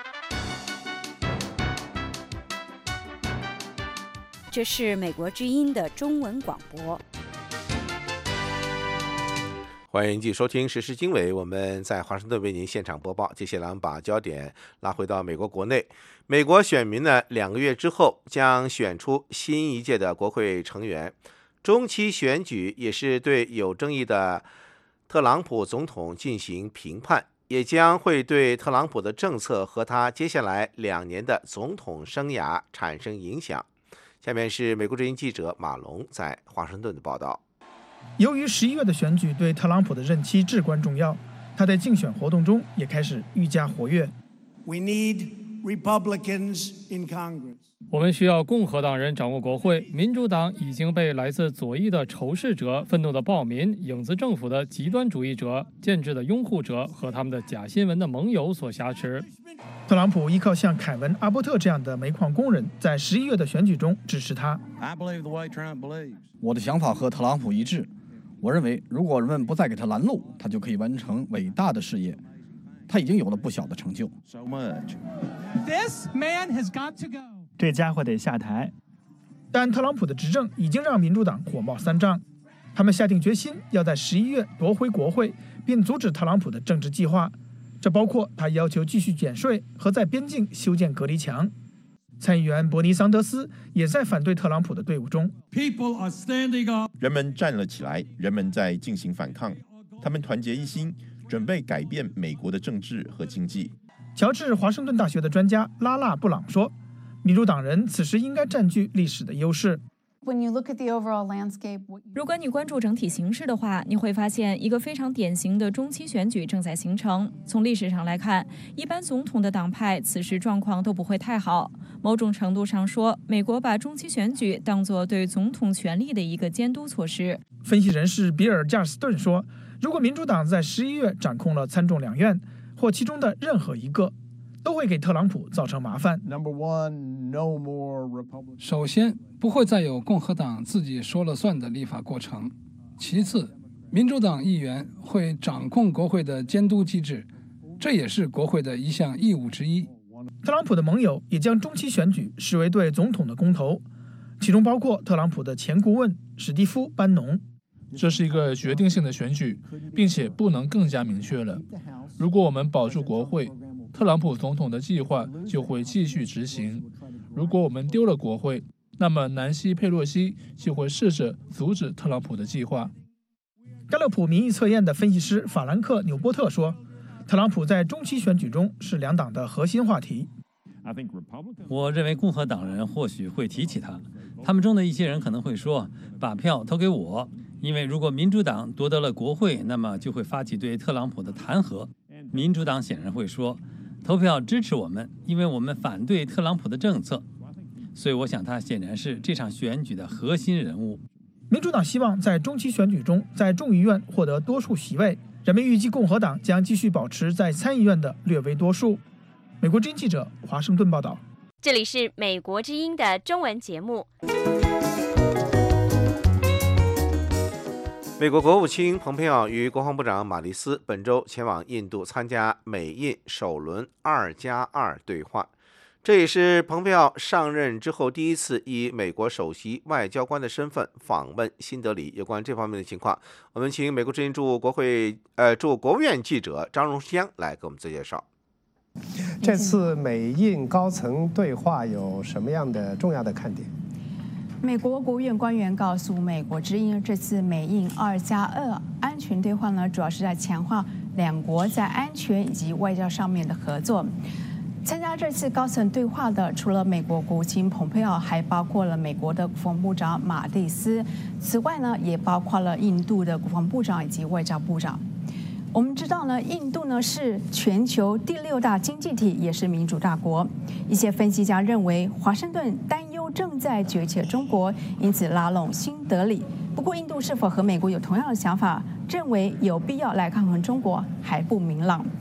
B: 这是美国之音的中文广播。
C: 欢迎继续收听时事经纬，我们在华盛顿为您现场播报。接下来我们把焦点拉回到美国国内，美国选民呢2个月之后将选出新一届的国会成员，中期选举也是对有争议的特朗普总统进行评判，也将会对特朗普的政策和他接下来2年的总统生涯产生影响。下面是美国之音记者马龙在华盛顿的报道。
S: 由于11月的选举对特朗普的任期至关重要，他在竞选活动中也开始愈加活跃。
T: We need Republicans in Congress.
U: 我们需要共和党人掌握国会，民主党已经被来自左翼的仇视者、愤怒的暴民、影子政府的极端主义者、建制的拥护者和他们的假新闻的盟友所挟持。
S: 特朗普依靠像凯文·阿伯特这样的煤矿工人，在11月的选举中支持他。
V: 我的想法和特朗普一致。我认为，如果人们不再给他拦路，他就可以完成伟大的事业。他已经有了不小的成就。
S: 这家伙得下台。但特朗普的执政已经让民主党火冒三丈，他们下定决心要在11月夺回国会，并阻止特朗普的政治计划。这包括他要求继续减税和在边境修建隔离墙。参议员伯尼·桑德斯也在反对特朗普的队伍中。
W: 人们站了起来，人们在进行反抗，他们团结一心，准备改变美国的政治和经济。
S: 乔治华盛顿大学的专家拉拉·布朗说，民主党人此时应该占据历史的优势。
F: 如果你关注整体形势的话，你会发现一个非常典型的中期选举正在形成。从历史上来看，一般总统的党派此时状况都不会太好。某种程度上说，美国把中期选举当作对总统权力的一个监督措施。
S: 分析人士比尔·加尔斯顿说，如果民主党在11月掌控了参众两院或其中的任何一个，都会给特朗普造成麻烦。
U: 首先，不会再有共和党自己说了算的立法过程。其次，民主党议员会掌控国会的监督机制，这也是国会的一项义务之一。
S: 特朗普的盟友也将中期选举视为对总统的公投，其中包括特朗普的前顾问史蒂夫·班农。
X: 这是一个决定性的选举，并且不能更加明确了。如果我们保住国会，特朗普总统的计划就会继续执行；如果我们丢了国会，那么南希·佩洛西就会试着阻止特朗普的计划。
S: 盖勒普民意测验的分析师法兰克·纽波特说，特朗普在中期选举中是两党的核心话题。
G: 我认为共和党人或许会提起他，他们中的一些人可能会说，把票投给我，因为如果民主党夺得了国会，那么就会发起对特朗普的弹劾。民主党显然会说，投票支持我们，因为我们反对特朗普的政策。所以我想他显然是这场选举的核心人物。
S: 民主党希望在中期选举中在众议院获得多数席位，人们预计共和党将继续保持在参议院的略微多数。美国之音记者华盛顿报道。
M: 这里是美国之音的中文节目。
C: 美国国务卿蓬佩奥与国防部长马蒂斯本周前往印度参加美印首轮2+2对话，这也是蓬佩奥上任之后第一次以美国首席外交官的身份访问新德里。有关这方面的情况，我们请美国之音驻国务院记者张荣香来给我们做介绍。
Y: 这次美印高层对话有什么样的重要的看点？
Z: 美国国务院官员告诉美国之音，这次美印2+2安全对话呢，主要是在强化两国在安全以及外交上面的合作。参加这次高层对话的，除了美国国务卿蓬佩奥，还包括了美国的国防部长马蒂斯。此外呢，也包括了印度的国防部长以及外交部长。我们知道呢，印度呢是全球第6大经济体，也是民主大国。一些分析家认为，华盛顿担忧正在崛起的中国，因此拉拢新德里。不过，印度是否和美国有同样的想法，认为有必要来抗衡中国，还不明朗。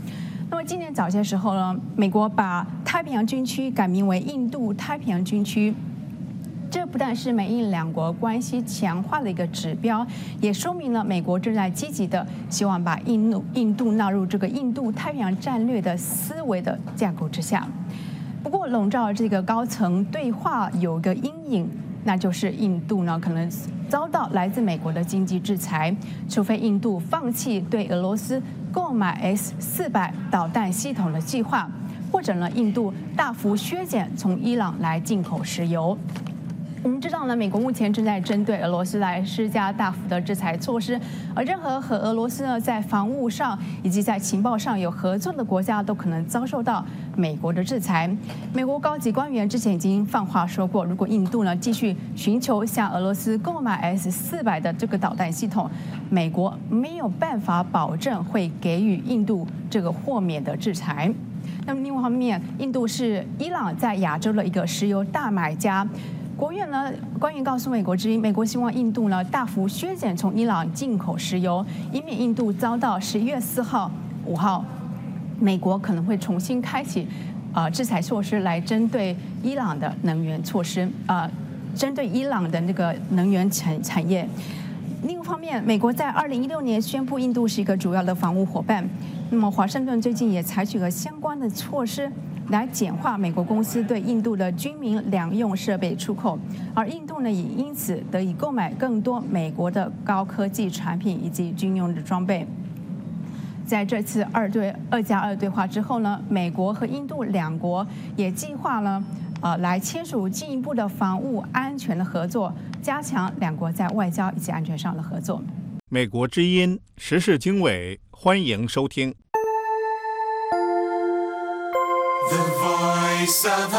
Z: 那么今年早些时候呢，美国把太平洋军区改名为印度太平洋军区。这不但是美印两国关系强化的一个指标，也说明了美国正在积极的希望把印度纳入这个印度太平洋战略的思维的架构之下。不过，笼罩这个高层对话有个阴影，那就是印度呢可能遭到来自美国的经济制裁，除非印度放弃对俄罗斯购买 S-400导弹系统的计划，或者呢印度大幅削减从伊朗来进口石油。我们知道呢，美国目前正在针对俄罗斯来施加大幅的制裁措施，而任何和俄罗斯呢在防务上以及在情报上有合作的国家，都可能遭受到美国的制裁。美国高级官员之前已经放话说过，如果印度呢继续寻求向俄罗斯购买 S-400的这个导弹系统，美国没有办法保证会给予印度这个豁免的制裁。那么另外一方面，印度是伊朗在亚洲的一个石油大买家。国务院呢官员告诉美国之音，美国希望印度呢大幅削减从伊朗进口石油，以免印度遭到11月4号、5号，美国可能会重新开启制裁措施来针对伊朗的能源措施，针对伊朗的那个能源产业。另一方面，美国在2016年宣布印度是一个主要的防务伙伴，那么华盛顿最近也采取了相关的措施，来简化美国公司对印度的军民两用设备出口，而印度呢也因此得以购买更多美国的高科技产品以及军用的装备。在这次2+2对话之后呢，美国和印度两国也计划了来签署进一步的防务安全的合作，加强两国在外交以及安全上的合作。
A: 美国之音时事经纬，欢迎收听。
D: The Voice of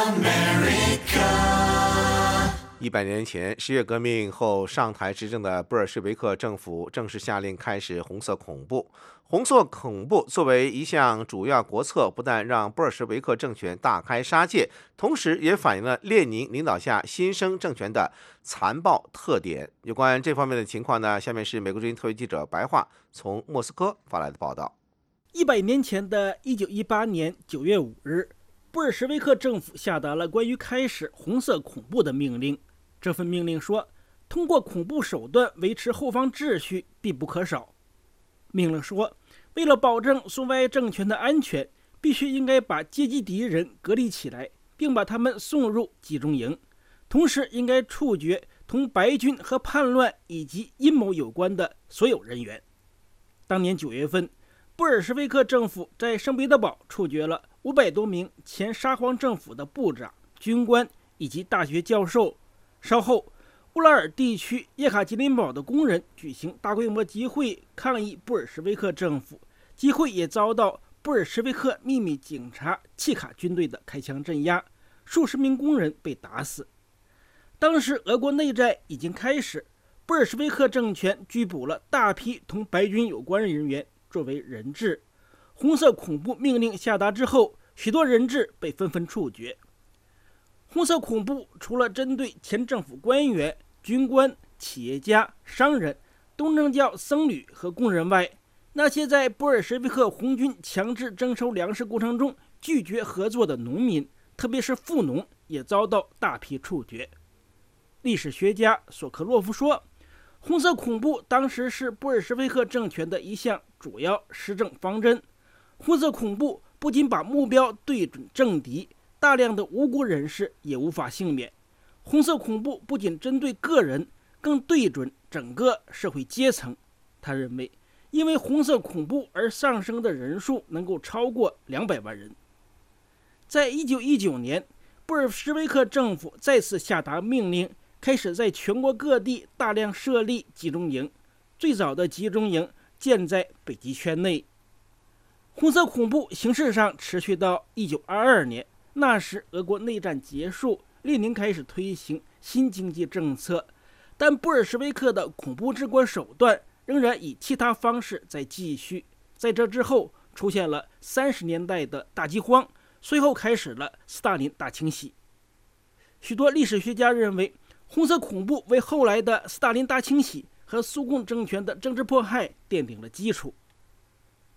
D: America。100
C: 年前，10月革命后上台执政的布尔什维克政府正式下令开始红色恐怖。红色恐怖作为一项主要国策，不但让布尔什维克政权大开杀戒，同时也反映了列宁领导下新生政权的残暴特点。有关这方面的情况呢，下面是美国之音特约记者白桦从莫斯科发来的报道。
E: 100年前的1918年9月5日，布尔什维克政府下达了关于开始红色恐怖的命令。这份命令说，通过恐怖手段维持后方秩序必不可少。命令说，为了保证苏维埃政权的安全，必须应该把阶级敌人隔离起来，并把他们送入集中营，同时应该处决同白军和叛乱以及阴谋有关的所有人员。当年9月份，布尔什维克政府在圣彼得堡处决了500多名前沙皇政府的部长、军官以及大学教授。稍后，乌拉尔地区叶卡捷琳堡的工人举行大规模集会抗议布尔什维克政府，集会也遭到布尔什维克秘密警察契卡军队的开枪镇压，数十名工人被打死。当时俄国内战已经开始，布尔什维克政权拘捕了大批同白军有关人员作为人质。红色恐怖命令下达之后，许多人质被纷纷处决。红色恐怖除了针对前政府官员、军官、企业家、商人、东正教僧侣和工人外，那些在布尔什维克红军强制征收粮食过程中拒绝合作的农民，特别是富农，也遭到大批处决。历史学家索科洛夫说，红色恐怖当时是布尔什维克政权的一项主要施政方针。红色恐怖不仅把目标对准政敌，大量的无辜人士也无法幸免。红色恐怖不仅针对个人，更对准整个社会阶层。他认为，因为红色恐怖而上升的人数能够超过200万人。在1919年，布尔什维克政府再次下达命令，开始在全国各地大量设立集中营。最早的集中营建在北极圈内。红色恐怖形式上持续到1922年，那时俄国内战结束，列宁开始推行新经济政策，但布尔什维克的恐怖治国手段仍然以其他方式在继续。在这之后，出现了30年代的大饥荒，随后开始了斯大林大清洗。许多历史学家认为，红色恐怖为后来的斯大林大清洗和苏共政权的政治迫害奠定了基础。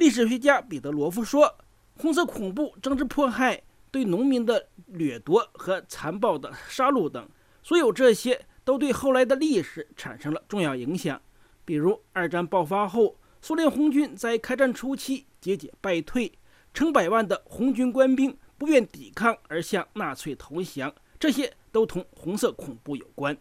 E: 历史学家彼得罗夫说，红色恐怖、政治迫害、对农民的掠夺和残暴的杀戮等，所有这些都对后来的历史产生了重要影响。比如二战爆发后，苏联红军在开战初期节节败退，成百万的红军官兵不愿抵抗而向纳粹投降，这些都同红色恐怖有关。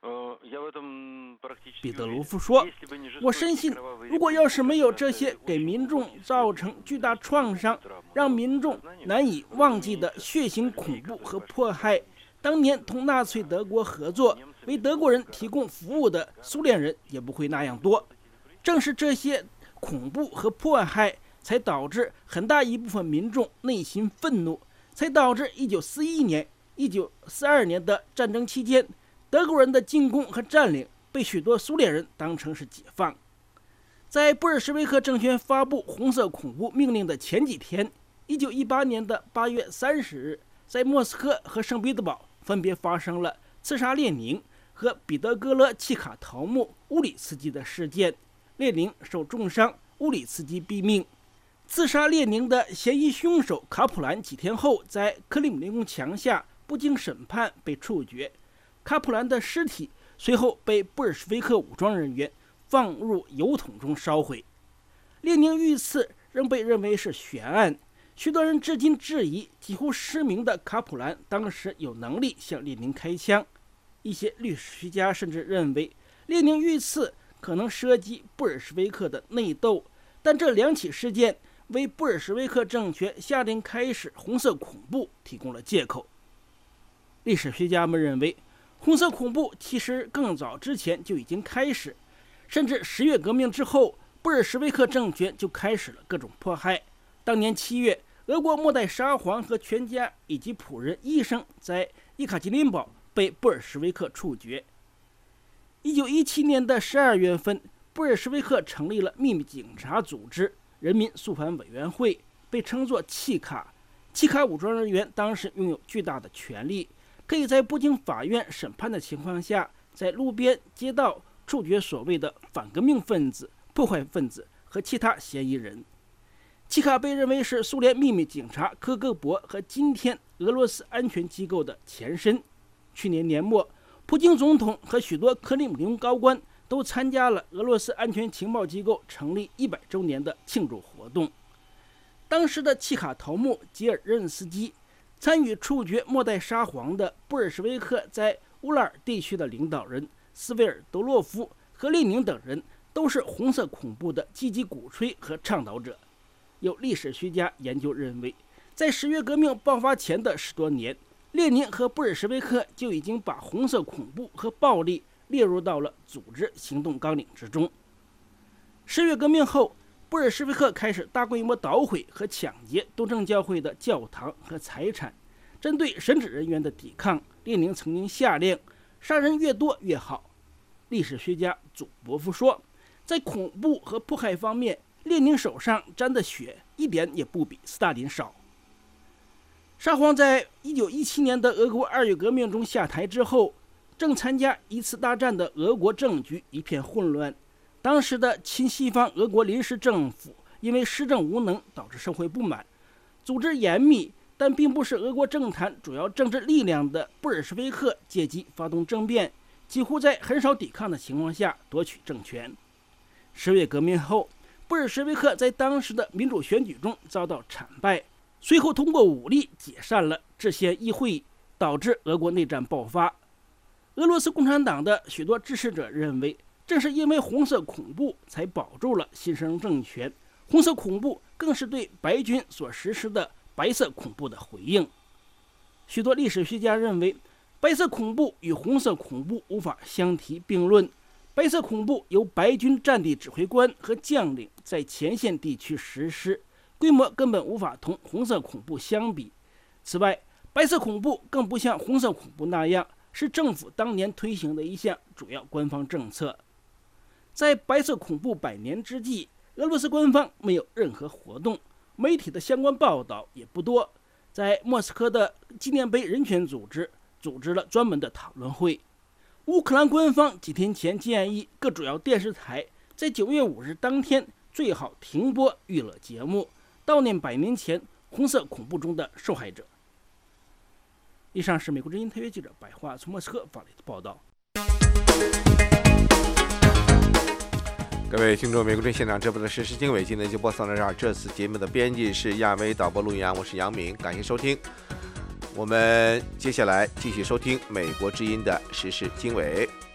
E: 彼得罗夫说，我深信，如果要是没有这些给民众造成巨大创伤，让民众难以忘记的血腥恐怖和迫害，当年同纳粹德国合作，为德国人提供服务的苏联人也不会那样多。正是这些恐怖和迫害，才导致很大一部分民众内心愤怒，才导致1941年、1942年的战争期间，德国人的进攻和占领被许多苏联人当成是解放。在布尔什维克政权发布红色恐怖命令的前几天，1918年的8月30日，在莫斯科和圣彼得堡分别发生了刺杀列宁和彼得格勒契卡陶木乌里茨基的事件，列宁受重伤，乌里茨基毙命。刺杀列宁的嫌疑凶手卡普兰几天后在克里姆林宫墙下不经审判被处决，卡普兰的尸体随后被布尔什维克武装人员放入油桶中烧毁。列宁遇刺仍被认为是悬案，许多人至今质疑几乎失明的卡普兰当时有能力向列宁开枪。一些历史学家甚至认为列宁遇刺可能涉及布尔什维克的内斗，但这两起事件为布尔什维克政权下令开始红色恐怖提供了借口。历史学家们认为，红色恐怖其实更早之前就已经开始，甚至10月革命之后，布尔什维克政权就开始了各种迫害。当年7月，俄国末代沙皇和全家以及仆人、医生在叶卡捷琳堡被布尔什维克处决。1917年的12月份，布尔什维克成立了秘密警察组织人民肃反委员会，被称作契卡。契卡武装人员当时拥有巨大的权力，可以在不经法院审判的情况下，在路边街道处决所谓的反革命分子、破坏分子和其他嫌疑人。契卡被认为是苏联秘密警察科格勃和今天俄罗斯安全机构的前身。去年年末，普京总统和许多克里姆林宫高官都参加了俄罗斯安全情报机构成立100周年的庆祝活动。当时的契卡头目吉尔任斯基参与处决末代沙皇的布尔什维克在乌拉尔地区的领导人斯维尔多洛夫和列宁等人都是红色恐怖的积极鼓吹和倡导者。有历史学家研究认为，在10月革命爆发前的10多年，列宁和布尔什维克就已经把红色恐怖和暴力列入到了组织行动纲领之中。10月革命后，布尔什维克开始大规模捣毁和抢劫东正教会的教堂和财产。针对神职人员的抵抗，列宁曾经下令杀人越多越好。历史学家祖博夫说，在恐怖和迫害方面，列宁手上沾的血一点也不比斯大林少。沙皇在1917年的俄国2月革命中下台之后，正参加一次大战的俄国政局一片混乱。当时的亲西方俄国临时政府因为施政无能导致社会不满，组织严密但并不是俄国政坛主要政治力量的布尔什维克阶级发动政变，几乎在很少抵抗的情况下夺取政权。10月革命后，布尔什维克在当时的民主选举中遭到惨败，随后通过武力解散了制宪议会，导致俄国内战爆发。俄罗斯共产党的许多支持者认为，正是因为红色恐怖才保住了新生政权，红色恐怖更是对白军所实施的白色恐怖的回应。许多历史学家认为，白色恐怖与红色恐怖无法相提并论。白色恐怖由白军战地指挥官和将领在前线地区实施，规模根本无法同红色恐怖相比。此外，白色恐怖更不像红色恐怖那样是政府当年推行的一项主要官方政策。在白色恐怖100年之际，俄罗斯官方没有任何活动，媒体的相关报道也不多。在莫斯科的纪念碑人权组织组织了专门的讨论会。乌克兰官方几天前建议各主要电视台在9月5日当天最好停播娱乐节目，悼念100年前红色恐怖中的受害者。以上是美国之音特约记者白桦从莫斯科发来的报道。
C: 各位听众，美国之音现场直播的时事经纬今天就播送到这儿。这次节目的编辑是亚威，导播陆阳，我是杨明，感谢收听。我们接下来继续收听美国之音的时事经纬。